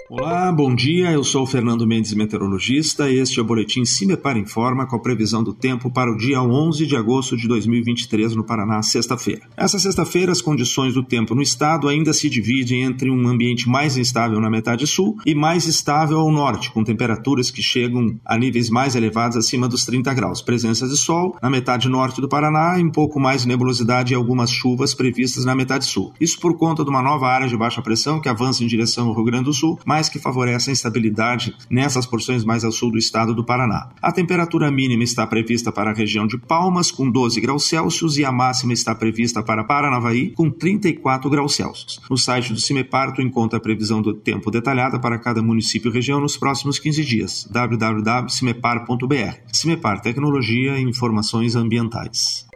Olá, bom dia, eu sou o Fernando Mendes, meteorologista, e este é o boletim Cimepar Informa com a previsão do tempo para o dia 11 de agosto de 2023 no Paraná, sexta-feira. Essa sexta-feira, as condições do tempo no estado ainda se dividem entre um ambiente mais instável na metade sul e mais estável ao norte, com temperaturas que chegam a níveis mais elevados acima dos 30 graus. Presença de sol na metade norte do Paraná e um pouco mais de nebulosidade e algumas chuvas previstas na metade sul. Isso por conta de uma nova área de baixa pressão que avança em direção ao Rio Grande do Sul, mas que favorece a instabilidade nessas porções mais ao sul do estado do Paraná. A temperatura mínima está prevista para a região de Palmas, com 12 graus Celsius, e a máxima está prevista para Paranavaí, com 34 graus Celsius. No site do Cimepar, tu encontra a previsão do tempo detalhada para cada município e região nos próximos 15 dias. www.cimepar.br. Cimepar Tecnologia e Informações Ambientais.